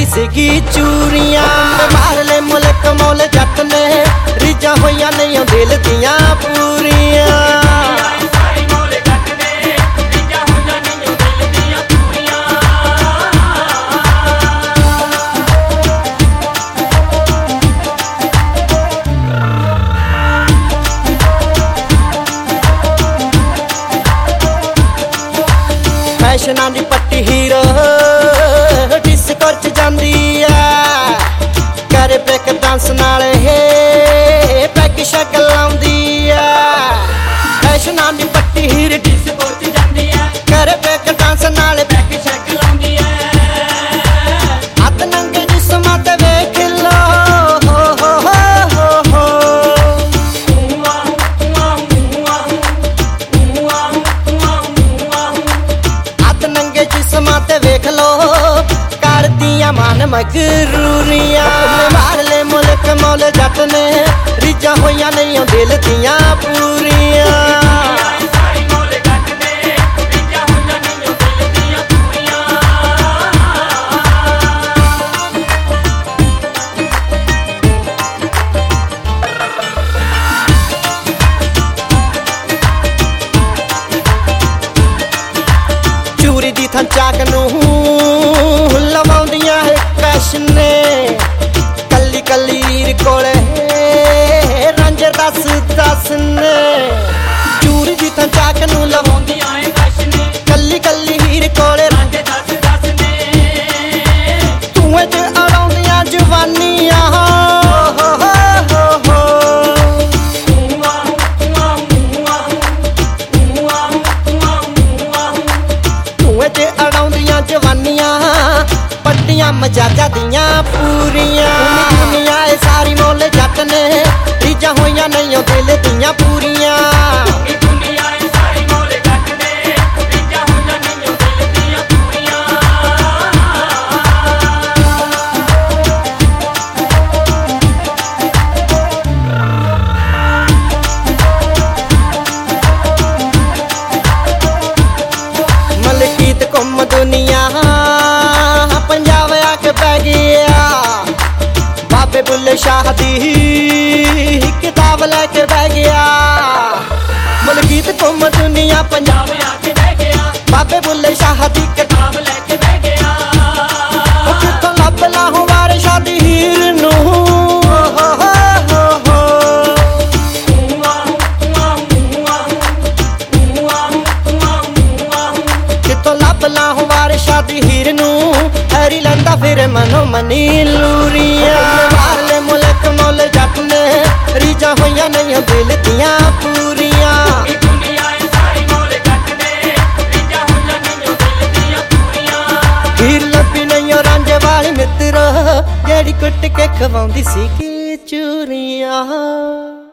ਖਵਾਉਂਦੀ ਸੀਗੀ ਚੂਰੀਆਂ। ਮਾਰ ਲੈ ਮੁਲਕ ਮੌਲ ਜੱਟ ਨੇ ਰੀਝਾਂ ਹੋਈਆਂ ਨਹੀਂ ਦਿਲ ਦੀਆਂ ਪੂਰੀਆਂ। ਫੈਸ਼ਨਾਂ ਦੀ ਪੱਟੀ ਹੀਰੋ ਡਿਸਕੋ ਚ ਜਾਂਦੀ ਆ, ਕਰੇ ਬ੍ਰੇਕ ਡਾਂਸ ਨਾਲ ਇਹ ਪੈਕ ਸ਼ਕ ਲਾਉਂਦੀ ਆ। ਫੈਸ਼ਨਾਂ ਦੀ ਪੱਟੀ ਹੀਰੋ ਡਿਸਕੋ ਚ ਜਾਂਦੀ ਆ, ਕਰੇ ਬ੍ਰੇਕ ਡਾਂਸ ਨਾਲ ਪੈਕ ਸ਼ਕ ਲਾਉਂਦੀ ਆ। ਹੱਥ ਨੰਗੇ ਜਿਸਮਾਂ ਤੇ ਵੇਖ ਲੋ ਜਿਸਮਾਂ ਤੇ ਵੇਖ ਲੋ ਕਰਦੀਆਂ ਮਨ ਮਗਰੂਰੀਆਂ। ਮਾਰ ਲੈ ਮੁਲਕ ਮੌਲ ਜੱਟ ਨੇ ਰੀਝਾਂ ਹੋਈਆਂ ਨਹੀਂ ਦਿਲ ਦੀਆਂ ਪੂਰੀਆਂ। ਚੂਰੀ ਦੀ ਥਾਂ ਚਾਕ ਨੂੰ ਲਵਾਉਂਦੀਆਂ ਹੈ ਕੈਸ਼ ਨੇ, ਕੱਲੀ ਕੱਲੀ ਹੀਰ ਕੋਲੇ ਰਾਂਝੇ ਦੱਸ ਨੇ। ਚੂਰੀ ਦੀ ਥਾਂ ਚਾਕ ਨੂੰ ਲਵਾਉਂਦੀਆਂ ਹੈ ਕੈਸ਼ ਨੇ, ਕੱਲੀ ਕੱਲੀ ਹੀਰ ਕੋਲੇ ਰਾਂਝੇ ਦੱਸ ਨੇ। ਧੂਏ ਚ ਅੜਾਉਂਦੀਆਂ ਜਵਾਨੀਆਂ ਤੇ ਅੜਾਉਂਦੀਆਂ ਜਵਾਨੀਆਂ, ਪੱਟੀਆਂ ਮਜਾਜਾਂ ਦੀਆਂ ਪੂਰੀਆਂ। ਦੁਨੀਆ ਇਹ ਸਾਰੀ ਮੌਲ ਜੱਟ ਨੇ ਰੀਝਾਂ ਹੋਈਆਂ ਨਹੀਂ ਦਿਲ ਦੀਆਂ ਪੂਰੀਆਂ। ਦੁਨੀਆ ਇਹ ਸਾਰੀ ਮੌਲ ਜੱਟ ਨੇ ਰੀਝਾਂ ਹੋਈਆਂ ਨਹੀਂ ਦਿਲ ਦੀਆਂ ਪੂਰੀਆਂ। ਮਲਕੀਤ ਘੁੰਮ ਦੁਨੀਆ ਪੰਜਾਬ ਆ ਕੇ ਪੈ ਗਿਆ, ਬਾਬੇ ਬੁੱਲੇ ਸ਼ਾਹ ਦੀ ਕਿਤਾਬ ਲੈ ਕੇ ਬਹਿ ਗਿਆ। ਮਲਕੀਤ ਘੁੰਮ ਦੁਨੀਆ ਪੰਜਾਬ ਆ ਕੇ ਬਹਿ ਗਿਆ, ਬਾਬੇ ਬੁੱਲੇ ਸ਼ਾਹ ਦੀ ਕਿਤਾਬ ਲੈ ਕੇ ਬਹਿ ਗਿਆ। ਕਿੱਥੋਂ ਲੱਭ ਲਾਹੋਂ ਵਾਰਿਸ਼ਾਂ ਦੀ ਹੀਰ ਨੂੰ, ਲਾਹੋਂ ਵਾਰਿਸ਼ਾਂ ਦੀ ਹੀਰ ਨੂੰ ਹੈਰੀ ਲੈਂਦਾ ਫਿਰ ਮਨੋ ਮਨੀ ਲੂਰੀਆਂ। ਮਾਰ ਲੈ ਮੁਲਕ ਮੌਲ ਜੱਟ ਨੇ ਰੀਝਾਂ ਹੋਈਆਂ ਨਹੀਂ ਦਿਲ ਦੀਆਂ ਪੂਰੀਆਂ। ਦੁਨੀਆ ਇਹ ਸਾਰੀ ਮੌਲ ਜੱਟ ਨੇ ਰੀਝਾਂ ਹੋਈਆਂ ਨਹੀਂ ਦਿਲ ਦੀਆਂ ਪੂਰੀਆਂ। ਹੀਰ ਲੱਭੀ ਨਹੀਂ ਰਾਂਝੇ ਵਾਲੀ ਮਿੱਤਰ ਜਿਹੜੀ ਕੁੱਟ ਕੇ ਖਵਾਉਂਦੀ ਸੀ ਚੂਰੀਆਂ।